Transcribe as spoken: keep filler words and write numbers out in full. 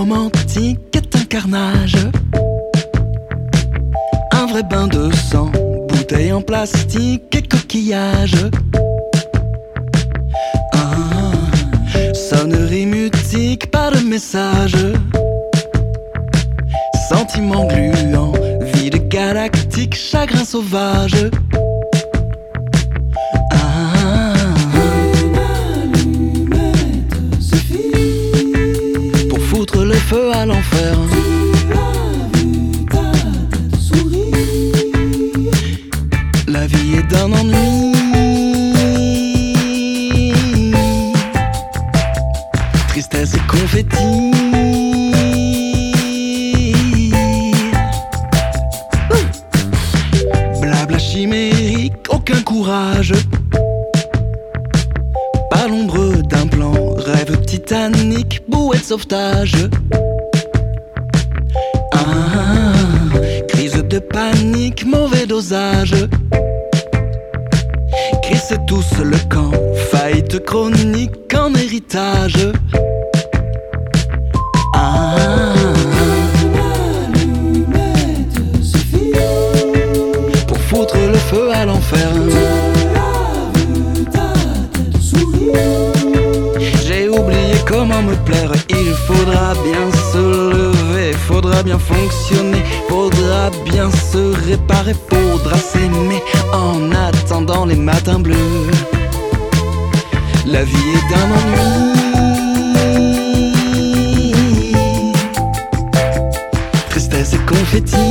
romantique est un carnage, un vrai bain de sang, bouteilles en plastique et coquillages. Ah, sonnerie mutique, pas de message. Sentiments gluants, vide galactique, chagrin sauvage. Ah, pour foutre le feu à l'enfer. La vie est d'un ennui, tristesse et confetti. Blabla chimérique, aucun courage. Pas l'ombre d'un plan, rêve titanique, bouée de sauvetage. Ah, crise de panique, mauvais dosage. Chris et tous le camp, faillite chronique en héritage. Ah, pour foutre le feu à l'enfer. J'ai oublié comment me plaire. Il faudra bien se lever, faudra bien fonctionner, faudra bien se réparer, faudra s'aimer en attendant les matins bleus. La vie est un ennui, tristesse et confetti.